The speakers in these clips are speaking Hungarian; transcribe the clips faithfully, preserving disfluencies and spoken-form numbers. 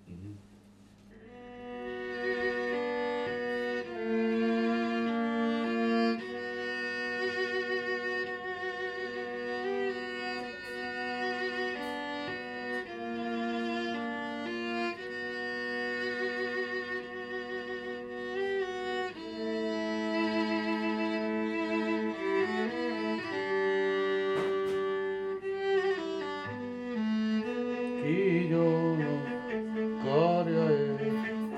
Uh-huh. Kígyónak karja és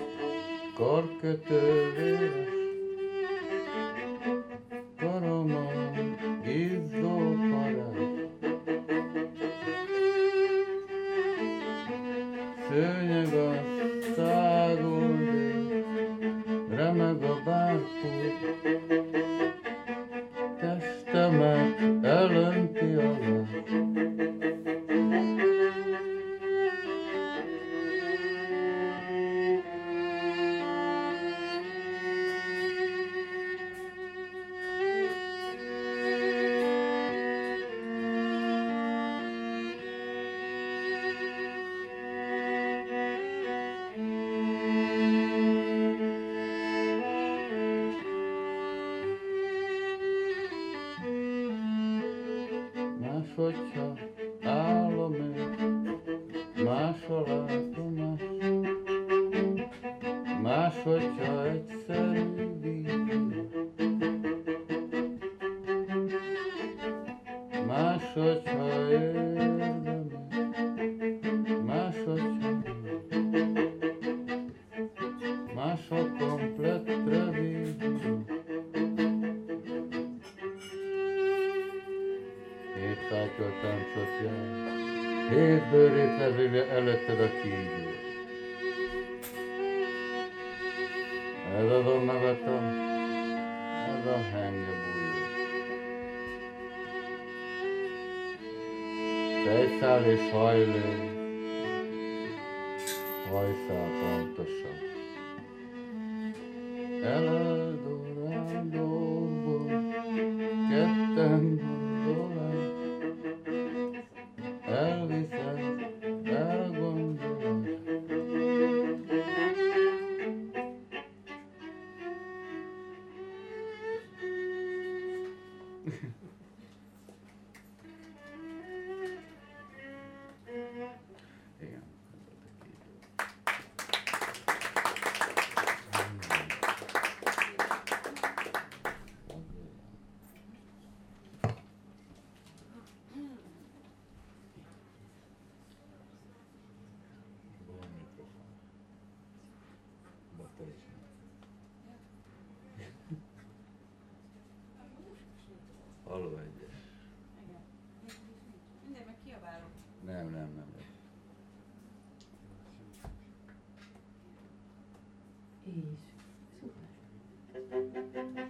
karkötő véres, karomon izzó parát. Szőnyeg a szágul, remeg a bárpult, testemet elönti a láz. Máshogyha állom én, máshol látom más, máshogyha egyszerű vízió, máshogyha érdemel, máshogyha máshol komplett revízió. Hétfátyol táncot jár, hét bőrét levélve előtted a kígyó. Ez az a magatam, ez a hengebújó. Fejszál és hajlő, hajszál pontosan. Eldorádóból ketten gondolás, elviszed elgondolás. Igen. Halló egyes. Minden meg kiabálok. Nem, nem, nem. És szuper.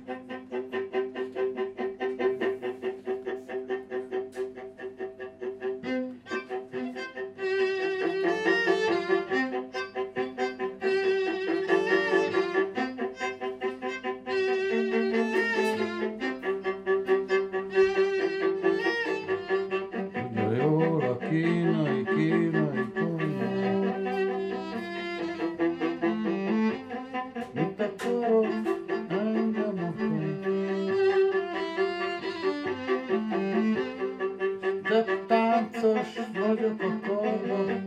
Tudja jól a kínai, kínai konyhát. Mit akarok, engem akar. De táncos vagyok a karban,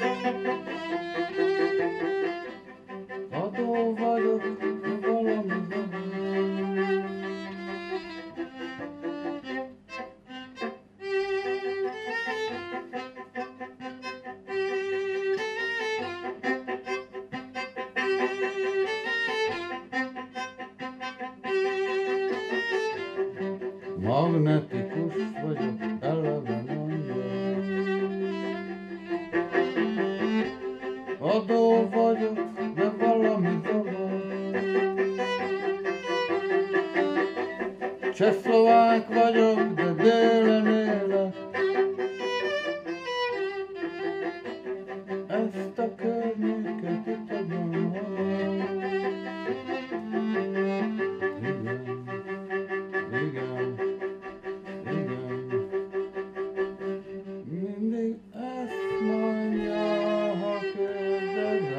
adó vagyok, de valami zavar. Magnetikus vagyok, eleve mondja. Adó vagyok, de valami zavar. Csehszlovák vagyok, de délen élek. Ezt a környéket itt adom hallom. Igen, igen, igen. Mindig ezt mondja, ha kérdezem.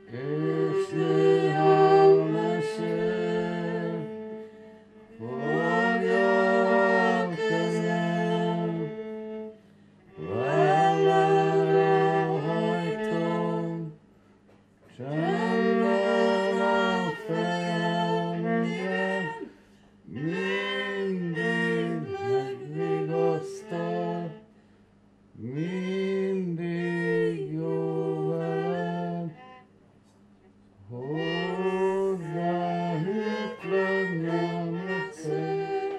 és néha mesél, fogja a kezem, vállára hajtom, csendben a fejemre, mindig megvigasztal, mindig jó veled, hozzá hűtlen egyszer.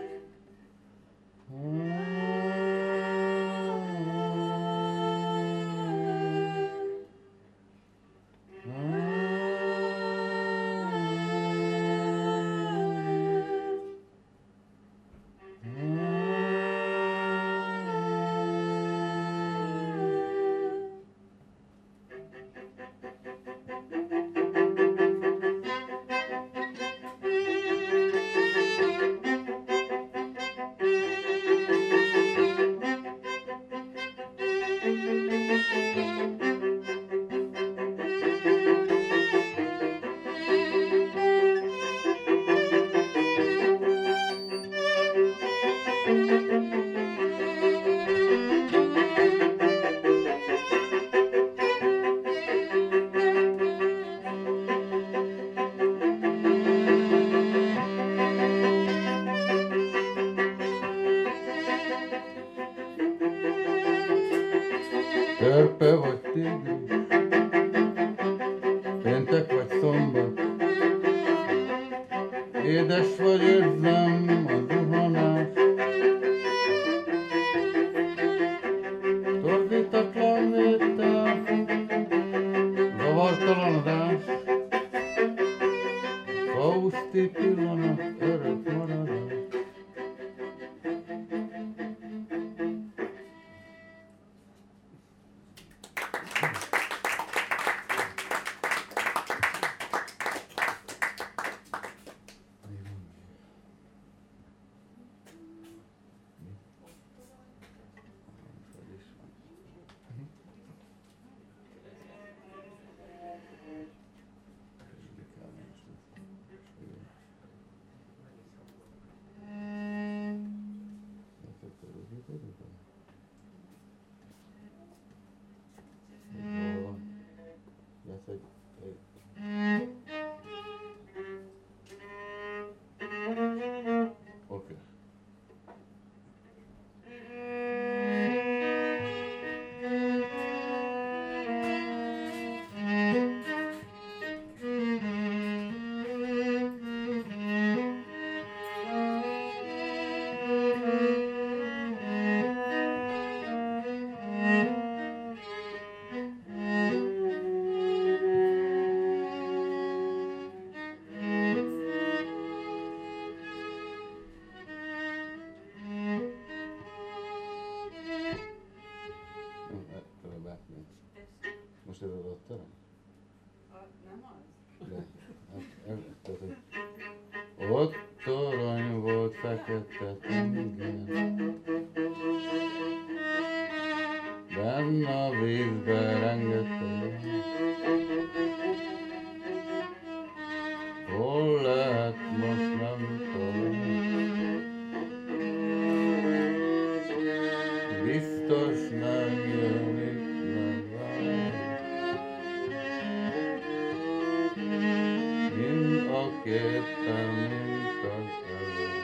Törpe vagy tigris, péntek vagy szombat, édes vagy érzem a zuhanás, torzítatlan vétel, zavartalanodás, Fauszti pillanat, örök maradás. Okay. Most ez az ott terem? Nem az? De, hát, ez, tehát, hogy ott torony volt fekete tenger, benne a vízbe rengeteg. Hol lehet, most nem tudom. Biztos megjelenik meg vár, mind a képen, mint az előtt.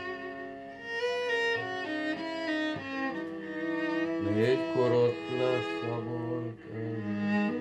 Négykor ott lesz a bolt előtt.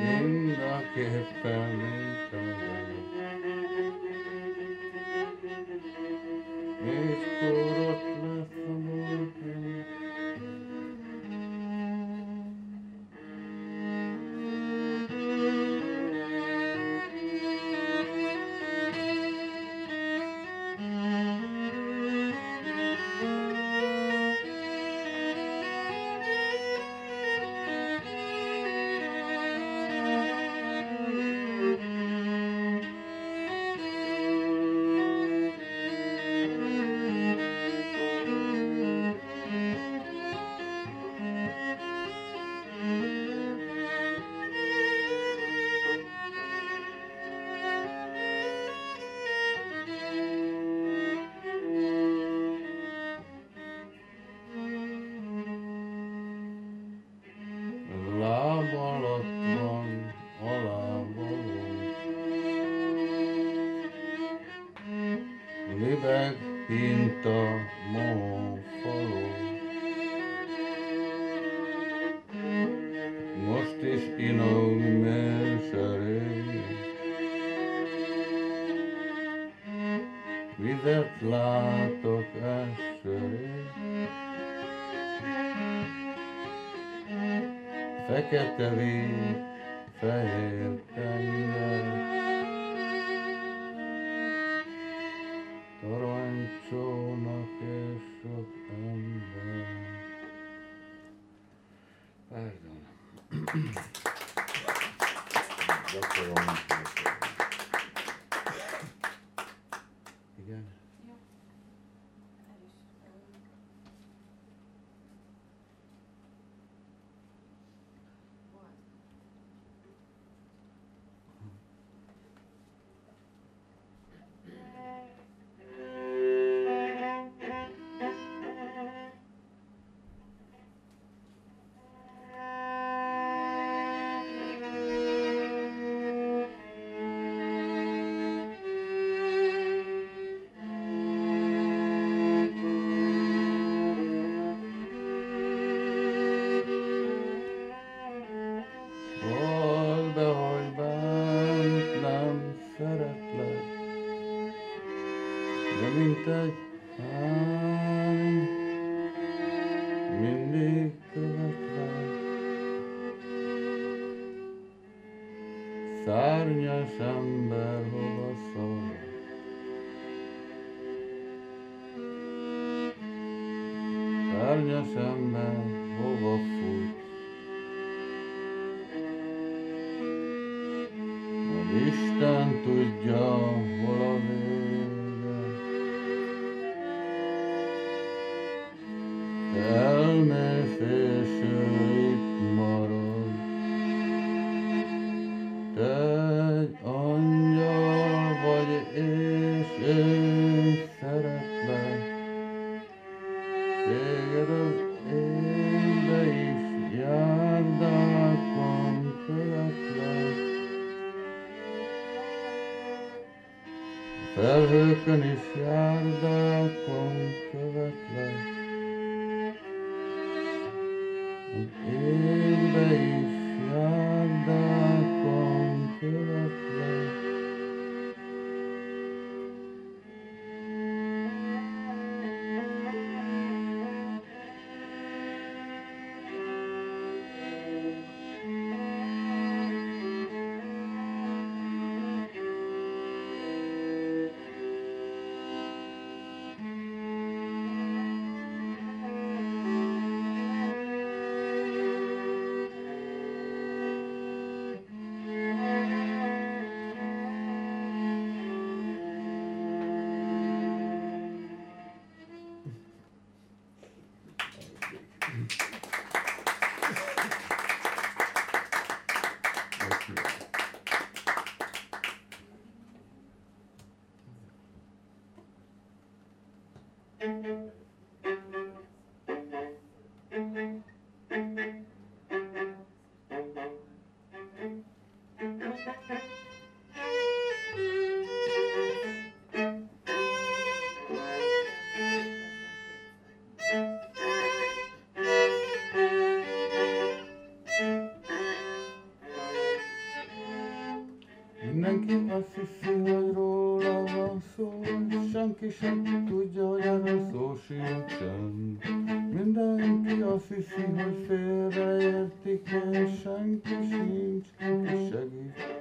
Mindenképpen, mint a zenét. És korott lesz a boltja. Láb alatt van a lábaló, libeg kint a mófaló. Most is inog mélserég, vizet látok esserég. Fekete víz, fehér tenger, toronycsónak és sok ember. Pardon. Gyakorolom. Igen? Jó. El is. Volt. Hol de hogy bánt nem szeretlek, de mint egy hány, mindig követlek. Szárnyas ember hova szól, szárnyas ember hova fut. Isten tudja, hol a vége. Te elmész és ő itt marad. Te egy angyal vagy és én szeretlek. Téged az énbe is járdákon követlek. Felhőkön is járdákon követlek, az égbe is járdákon követlek. Mindenki azt hiszi, hogy róla van szó, senki sem tudja, hogy erről szó sincsen. Mindenki azt hiszi, hogy félreértik, és senki sincs, aki segítsen.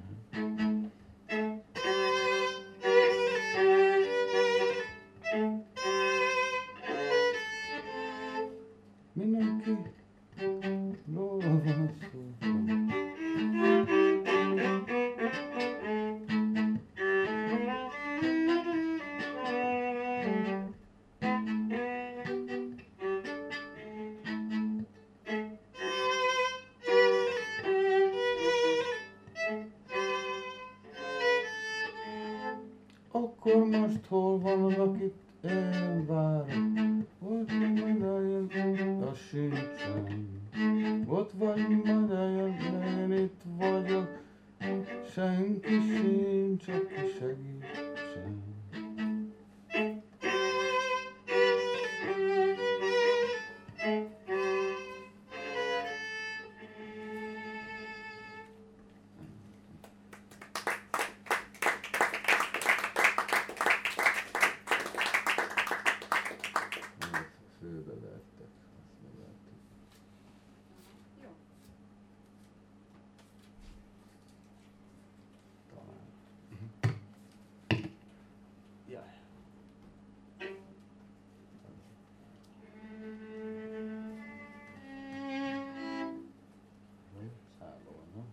Mindenki róla van szó. Akkor most hol van az, akit én várok? Ott majd eljön, az sincsen. Ott vagy, majd eljön, én itt vagyok. Senki sincs, aki segítsen. Főbe vertek, azt megláttuk. Jó. Talán. Jaj. Szálló, no?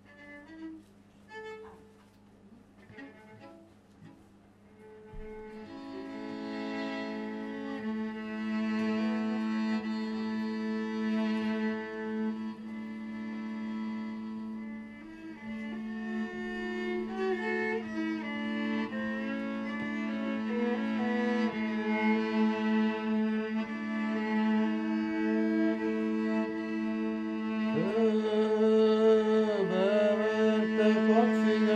Fölbevertek a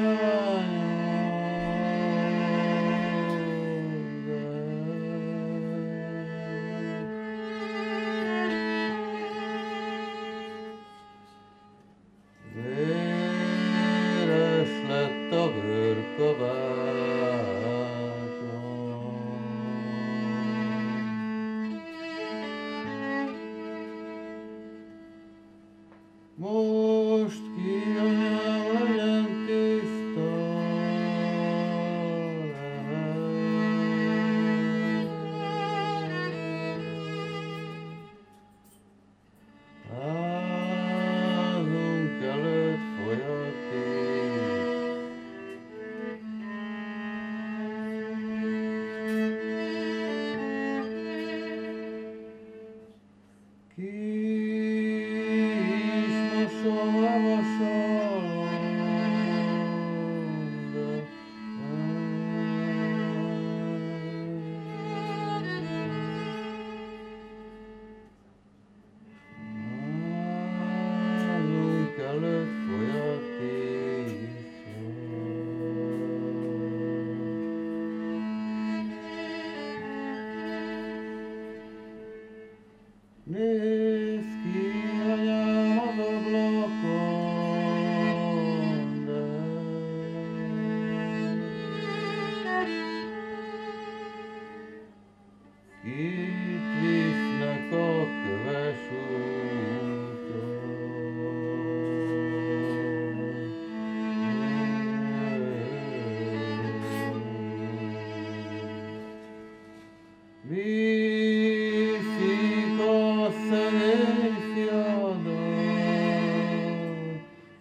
cigányok. Véres lett a bőrkabátom. Most kívánja legyen tiszta házunk előtt folyaték. Ki is mosom a vasalomba, házunk előtt folyaték. Nézd ki, anyám, az ablakon, de kit visznek a köves úton. Viszik a szegény fiadat,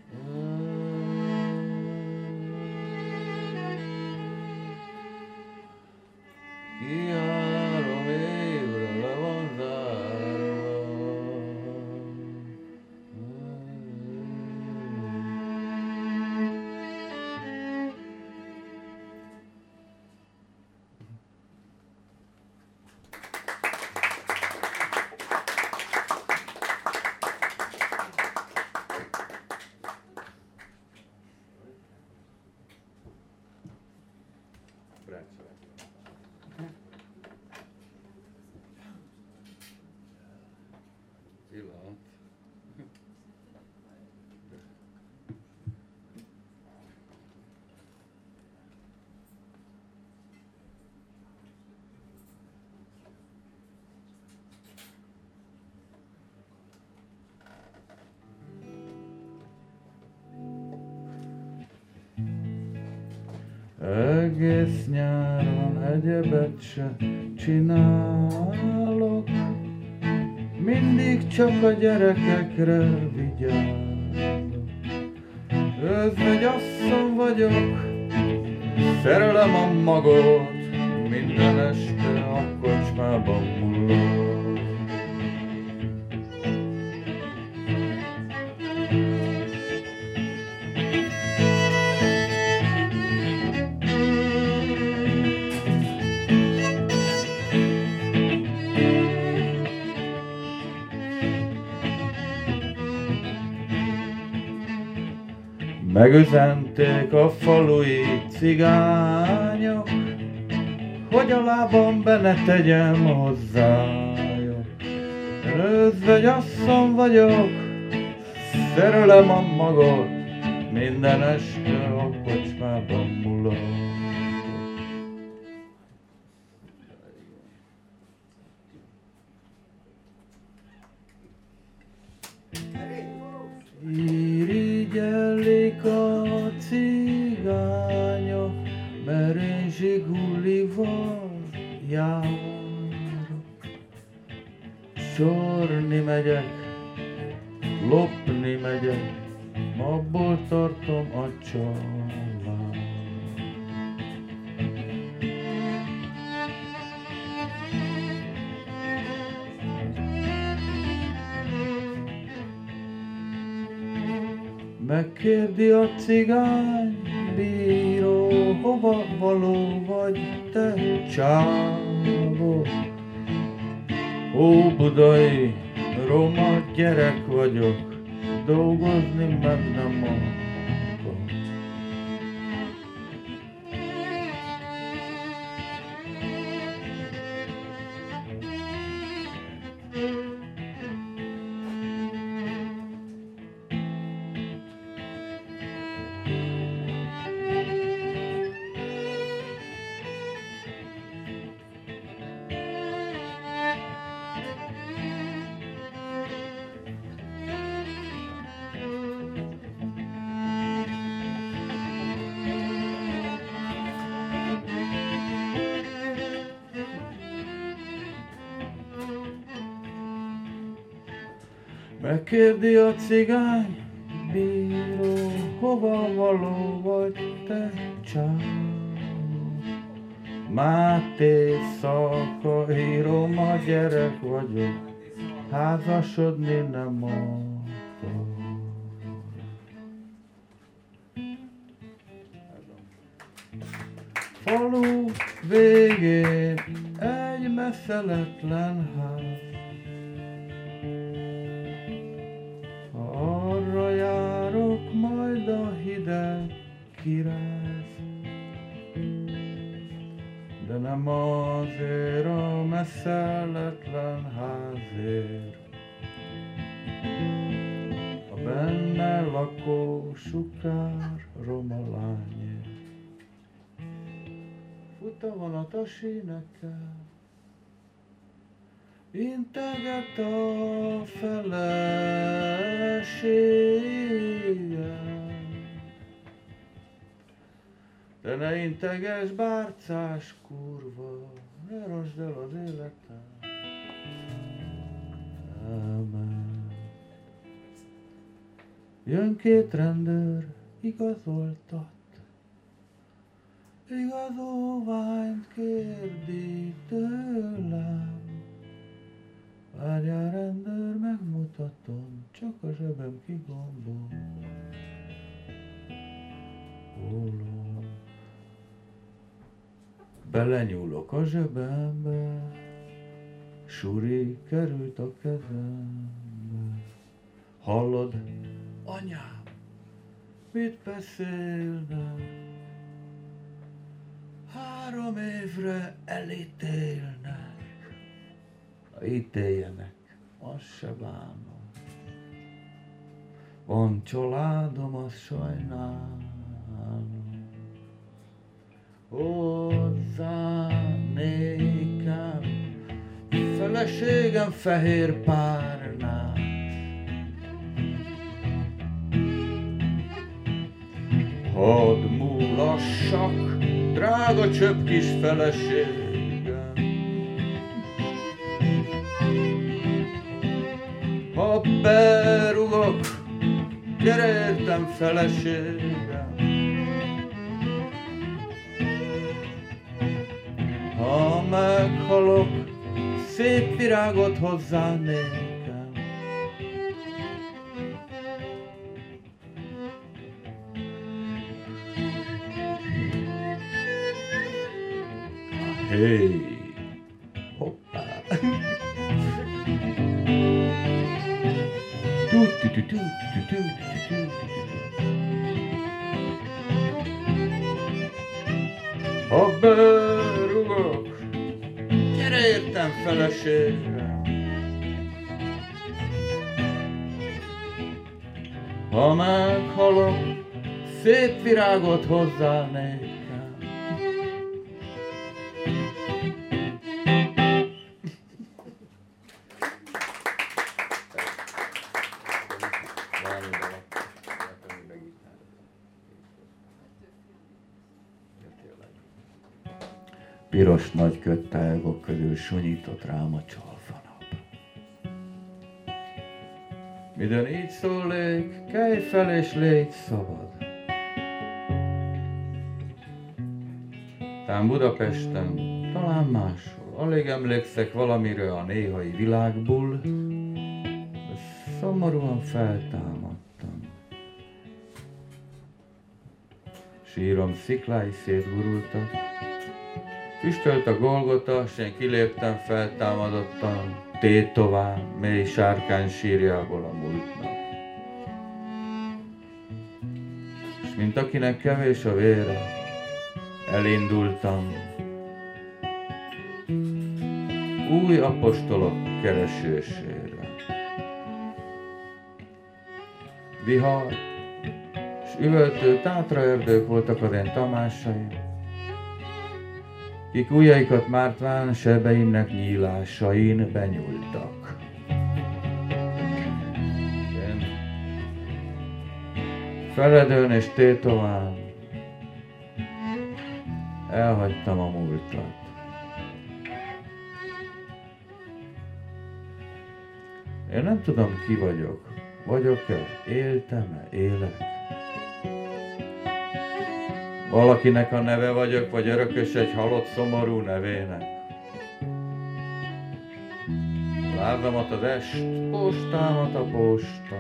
ki három évre le van zárva. Pillanat. Egész nyáron egyebet se csinálok, mindig csak a gyerekekre vigyázok. Özvegyasszony vagyok, szerelem a magot, minden este a kocsmában mullok. Megüzenték a falui cigányok, hogy a lábam be ne tegyem hozzájuk. Özvegyasszony vagyok, szerelem a magot, minden este a kocsmában mullok. Irigyellik a cigányok, mert én zsigulival járok. Csorni megyek, lopni megyek, abból tartom a család. Megkérdi a cigány bíró, hova való vagy te csávó? Óbudai roma gyerek vagyok, dolgozni meg nem akarok. Megkérdi a cigány bíró, hova való vagy te csávó? Máté Szakaírom, a gyerek vagyok, házasodni nem akarok. Falu végén egy messzeletlen ház, arra járok, majd a hideg kiráz. De nem azért a messzeletlen házért, a benne lakó sukár roma lányért. Fut a vonat a sínekkel, integet a felesége. De ne integes, bárcás kurva, ne rosd el az életem. Amen. Jön két rendőr, igazoltat, igazolványt kérdi tőlem. Várjál rendőr, megmutatom, csak a zsebem kigombol. Hólom. Belenyúlok a zsebembe, suri került a kezembe. Hallod, anyám, mit beszélnek? Három évre elítélnek. Ítéljenek, azt se bánom. Van családom, azt sajnálom. Hozzá nékem, feleségem fehér párnát. Hadd múlassak drága csöpp kis feleségem. Ha berugok, gyere értem feleségem. Ha meghalok, szép virágot hozzá nékem. Hey, hoppá. Ha berugok, gyere értem feleségem. Ha meghalok, szép virágot hozzá nékem. Piros nagy köttágok közül sunyított rám a csalfanap. Midőn így szólék, kelj fel és légy szabad. Tán Budapesten, talán máshol, alig emlékszek valamire a néhai világból, de szomorúan feltámadtam. Sírom sziklái szétgurultak, füstölt a Golgota, s én kiléptem feltámadottan, tétován, mély sárkány sírjából a múltnak. S mint akinek kevés a vére, elindultam új apostolok keresésére. Vihar s üvöltő tátraerdők voltak az én tamásaim, kik ujjaikat mártván sebeimnek nyílásain benyúltak. Én feledőn és tétován elhagytam a múltat. Én nem tudom, ki vagyok. Vagyok-e? Éltem-e? Élek? Valakinek a neve vagyok, vagy örökös egy halott szomorú nevének. Lázamat az est, postámat a posta,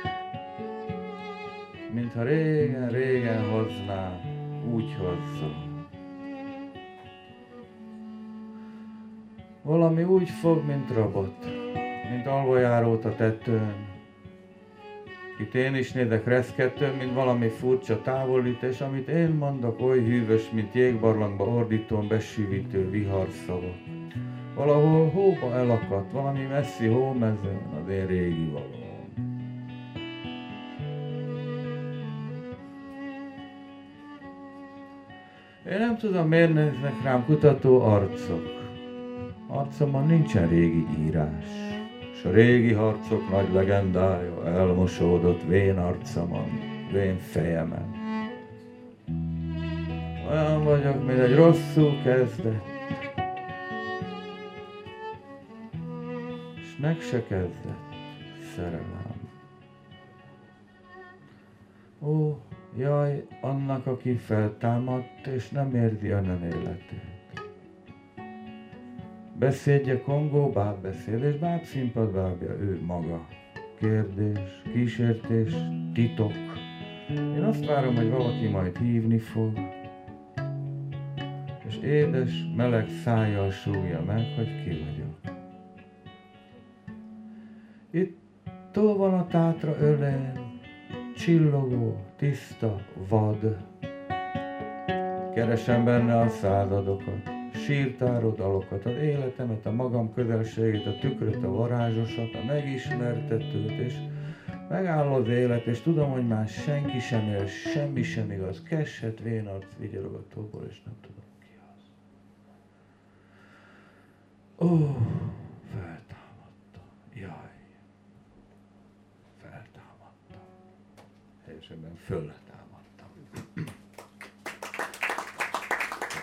mintha régen-régen hozná, úgy hozza. Valami úgy fog, mint rabot, mint alvajárót a tetőn. Itt én is nézek reszkettőn, mint valami furcsa távolítás, amit én mondok, oly hűvös, mint jégbarlangba ordítón besűvítő viharszavak. Valahol hóba elakadt, valami messzi hómezőn az én régi valóm. Én nem tudom, miért néznek rám kutató arcok. Arcomon nincsen régi írás, s a régi harcok nagy legendája elmosódott vén arcomon, vén fejemen. Olyan vagyok, mint egy rosszul kezdett, s meg se kezdett szerelem. Ó, jaj, annak, aki feltámadt, és nem érzi a nem életét. Beszédje Kongó, bábbeszéd, és bábszínpad bábja ő maga. Kérdés, kísértés, titok. Én azt várom, hogy valaki majd hívni fog, és édes, meleg szájjal súgja meg, hogy ki vagyok. Itt túl van a Tátra ölén, csillogó, tiszta, vad. Keresem benne a századokat, sírtáró dalokat, az életemet, a magam közelségét, a tükröt, a varázsosat, a megismertetőt, és megáll az élet, és tudom, hogy már senki sem él, semmi sem igaz, kesset, vénarc, vigyorog a tóból, és nem tudom, ki az. Ó, feltámadtam, jaj, feltámadtam, helyesebben föltámadtam.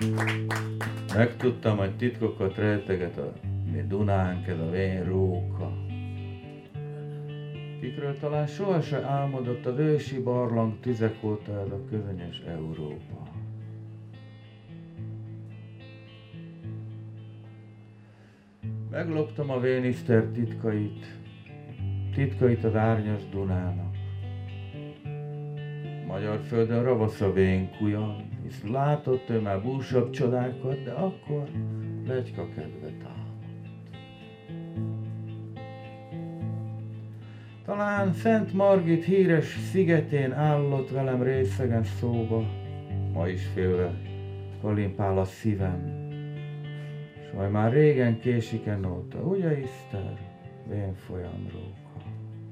Megtudtam, hogy titkokat rejteget a mi Dunánk, ez a vén róka. Kikről talán sohasem álmodott az ősi barlang tüzek óta ez a közönyös Európa. Megloptam a véniszter titkait, titkait az árnyas Dunának. Magyar földön ravasz a vén kujan, hisz látott ő már búsabb csodákat, de akkor pletyka kedve támadt. Talán Szent Margit híres szigetén állott velem részegen szóba, ma is félve kalimpál a szívem, s majd már régen késiken óta, ugye Iszter, vén folyam róka.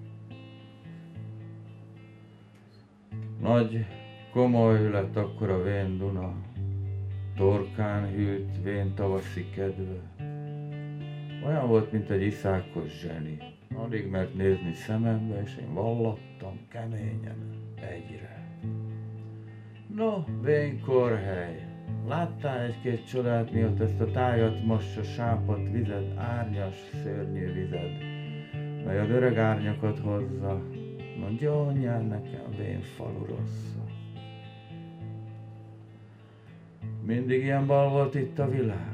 Nagy, komoly lett akkor a vén Duna, torkán hűlt vén tavaszi kedve. Olyan volt, mint egy iszákos zseni. Alig mert nézni szemembe, és én vallattam keményen egyre. No, vén korhely, láttál egy-két csodát, miatt ezt a tájat mossa sápadt vized, árnyas, szörnyű vized, mely az öreg árnyakat hozza, no gyónjál nekem vén falu rossza. Mindig ilyen bal volt itt a világ.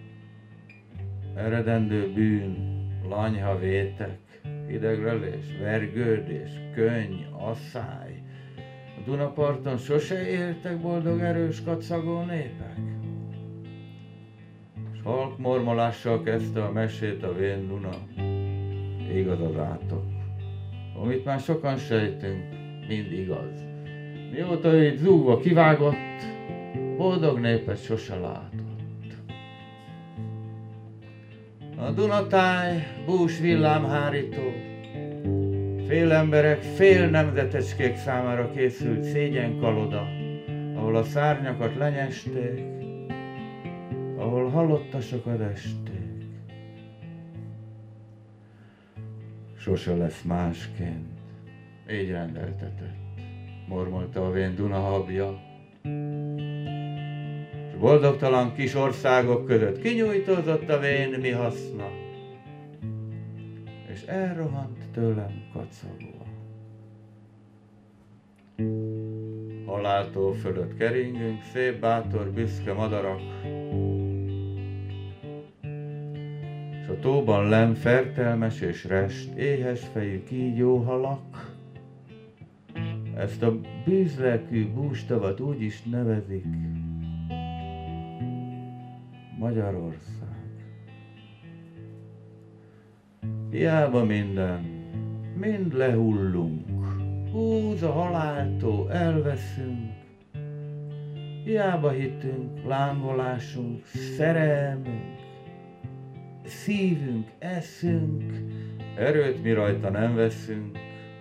Eredendő bűn, lanyha vétek, hidegrelés, vergődés, könny, asszály. A Dunaparton sose éltek boldog, erős, kacagó népek. S halk mormolással kezdte a mesét a vén Duna. Igaz az átok. Amit már sokan sejtünk, mind igaz. Mióta ő itt zúgva kivágott, boldog népet sose látott. A Dunatáj bús villámhárító, fél emberek, fél nemzetecskék számára készült szégyenkaloda, ahol a szárnyakat lenyesték, ahol halottasokat esték. Sose lesz másként, így rendeltetett, mormolta a vén Duna habja. S boldogtalan kis országok között kinyújtózott a vén mi haszna, és elrohant tőlem kacagva. Haláltó fölött keringünk, szép, bátor, büszke madarak, s a tóban lenn fertelmes és rest, éhes fejű kígyó halak. Ezt a bűzlelkű bústavat úgy is nevezik Magyarország. Hiába minden, mind lehullunk, húz a haláltó, elveszünk. Hiába hitünk, lángolásunk, szerelmünk, szívünk, eszünk, erőt mi rajta nem veszünk.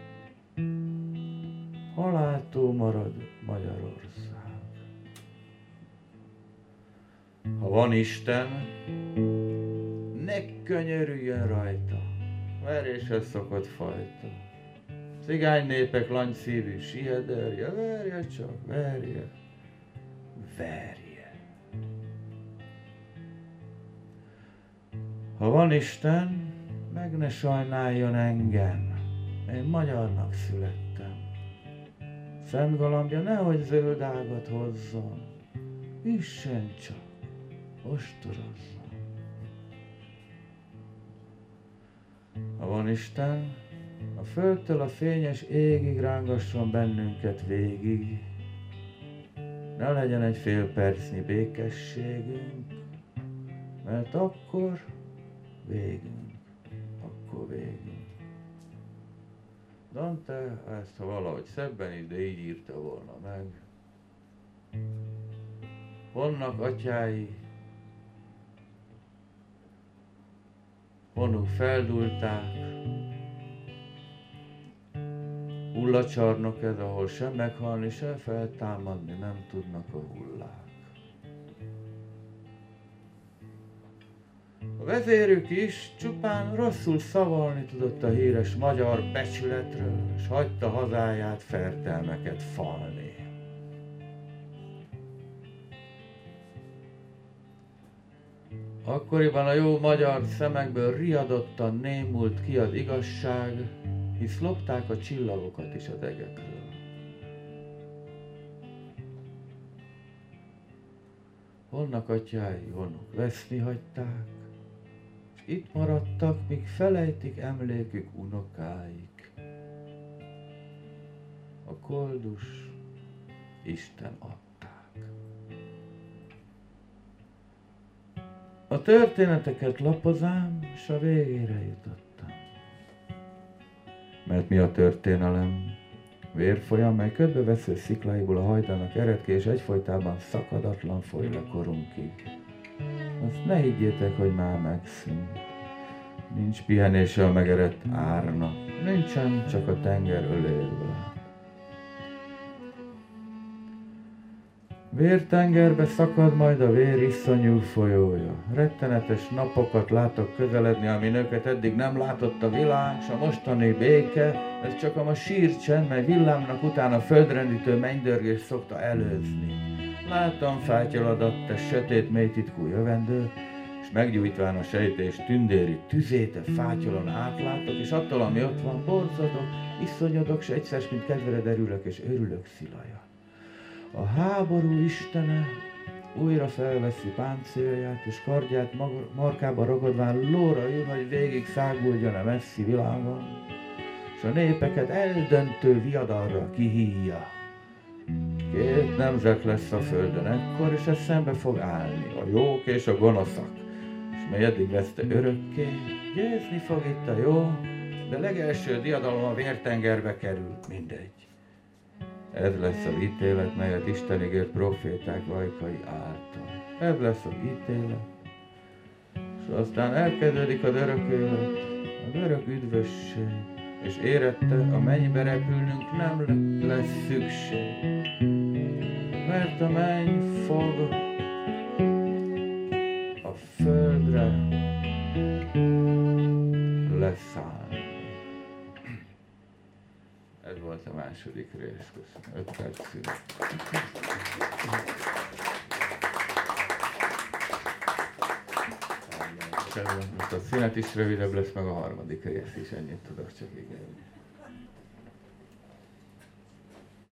Haláltó marad Magyarország. Ha van Isten, ne könyörüljön rajta, veréshez szokott fajta. Cigány népek langyszívű siederje, verje csak, verje, verje. Ha van Isten, meg ne sajnáljon engem, én magyarnak születtem. Szent galambja nehogy zöld ágat hozzon, üssen csak, ostorozzon. Ha van Isten, a földtől a fényes égig rángasson bennünket végig. Ne legyen egy fél percnyi békességünk, mert akkor végünk, akkor végünk. Dante ezt ha valahogy szebben is, de így írta volna meg. Honnak atyái, honuk feldúlták, hullacsarnok ez, ahol sem meghalni, sem feltámadni nem tudnak a hullák. A vezérük is csupán rosszul szavalni tudott a híres magyar becsületről, és hagyta hazáját fertelmeket falni. Akkoriban a jó magyar szemekből riadottan némult ki az igazság, hisz lopták a csillagokat is az egekről. Honnak atyái, honok veszni hagyták, és itt maradtak, míg felejtik emlékük unokáik. A koldus Isten adták. A történeteket lapozám, és a végére jutottam. Mert mi a történelem? Vérfolyam, mely ködbevesző szikláiból a hajtának ered ki, és egyfolytában szakadatlan foly le korunkig. Azt ne higgyétek, hogy már megszűnt. Nincs pihenése a megerett árnak, nincsen, csak a tenger ölérve. Vértengerbe szakad majd a vér iszonyú folyója. Rettenetes napokat látok közeledni, ami nőket eddig nem látott a világ, s a mostani béke, ez csak a ma sírcsend, mely villámnak utána földrendítő mennydörgés szokta előzni. Látom fátyoladat, te sötét mélytitkú jövendő, és meggyújtván a sejtés tündéri tüzét a fátyolon átlátok, és attól, ami ott van, borzadok, iszonyodok, s egyszer, mint kedvere derülök, és örülök szilaja. A háború istene újra felveszi páncélját, és kardját markába ragadván lóra ül, hogy végig száguldjon a messzi világon, és a népeket eldöntő viadalra kihíja. Két nemzet lesz a földön ekkor, és ez szembe fog állni, a jók és a gonoszak, és mely eddig veszte örökké, győzni fog itt a jó, de legelső diadalom a vértengerbe kerül, mindegy. Ez lesz az ítélet, melyet Isten ígért proféták ajkai által. Ez lesz az ítélet. És aztán elkezdődik az örök élet, az örök üdvösség, és érette, a mennybe repülnünk nem lesz szükség. Mert a menny fog a földre leszállni. Ez volt a második rész. Köszönöm. Öt perc szünet. Most a szünet is rövidebb lesz, meg a harmadik rész is, ennyit tudok csak ígérni.